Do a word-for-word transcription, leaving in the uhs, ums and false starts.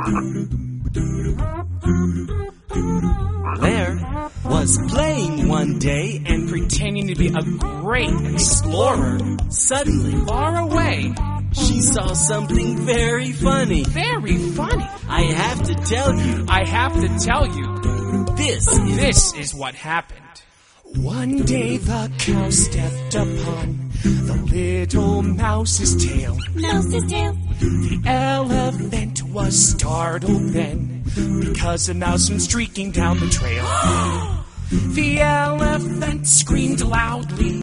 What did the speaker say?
Blair was playing one day and pretending to be a great explorer. Suddenly, Far away. she saw something very funny. Very funny. I have to tell you, I have to tell you, this is... this is what happened. One day the cow stepped upon the little mouse's tail. Mouse's tail. The elephant was startled then, because a mouse went streaking down the trail. The elephant screamed loudly.